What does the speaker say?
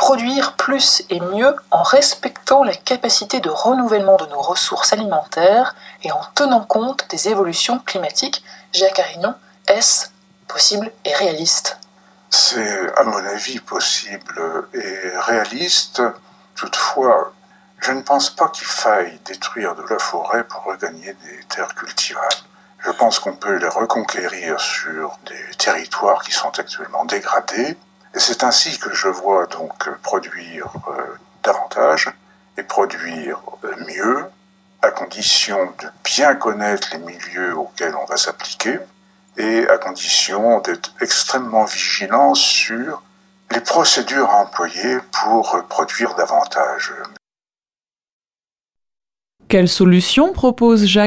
produire plus et mieux en respectant la capacité de renouvellement de nos ressources alimentaires et en tenant compte des évolutions climatiques. Jacques Arignon, est-ce possible et réaliste ? C'est, à mon avis, possible et réaliste. Toutefois, je ne pense pas qu'il faille détruire de la forêt pour regagner des terres cultivables. Je pense qu'on peut les reconquérir sur des territoires qui sont actuellement dégradés. Et c'est ainsi que je vois donc produire davantage et produire mieux, à condition de bien connaître les milieux auxquels on va s'appliquer et à condition d'être extrêmement vigilant sur les procédures à employer pour produire davantage. Quelle solution propose Jacques Arignon ?